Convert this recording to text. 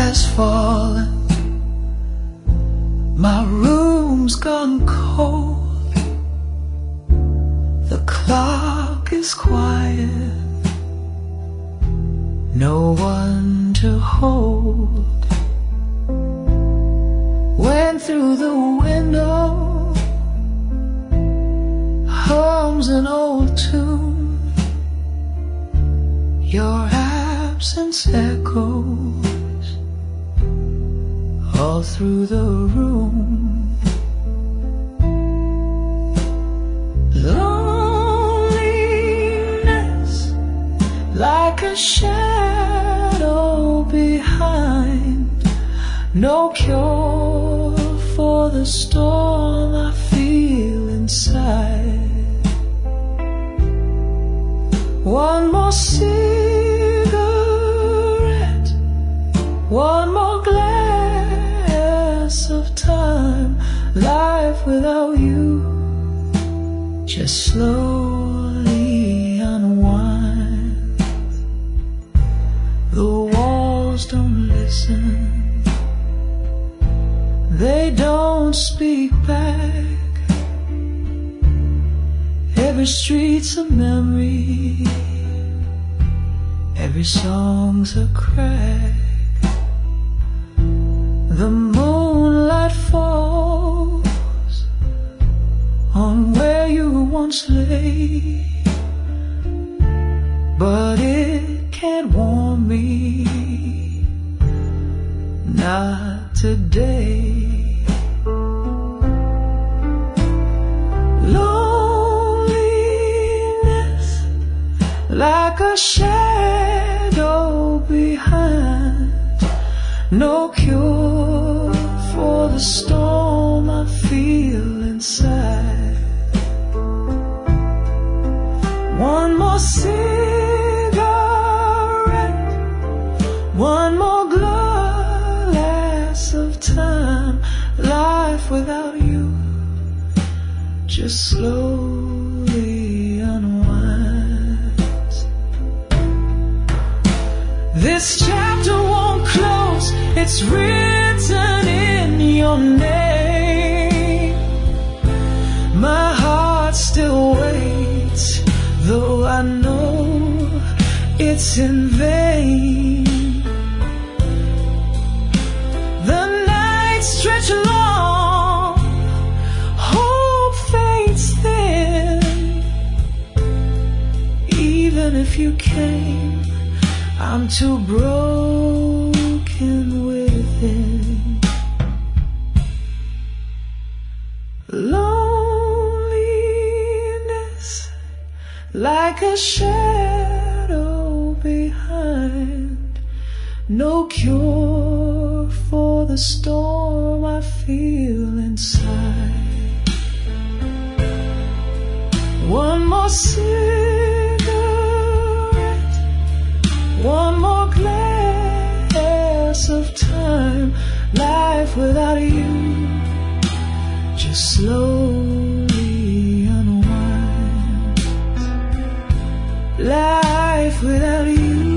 has fallen, my room's gone cold, the clock is quiet, no one to hold. Went through the window, hums an old tune, your absence echoes all through the room. Loneliness like a shadow behind, no cure for the storm I feel inside. One more cigarette, one more glass of time. Life without you just slowly unwinds. The walls don't listen, they don't speak back. Every street's a memory, every song's a crack. The moonlight falls on where you once lay, but it can't warm me, not today. Loneliness like a shadow behind, no cure for the storm I feel inside. One more cigarette, one more glass of time. Life without you just slowly unwinds. This chapter won't close, it's written in your name. My heart still waits, though I know it's in vain. The nights stretch long, hope fades thin. Even if you came, I'm too broken within. Loneliness like a shadow behind, no cure for the storm I feel inside. One more cigarette, one more glass of time. Life without you just slowly unwinds. Life without you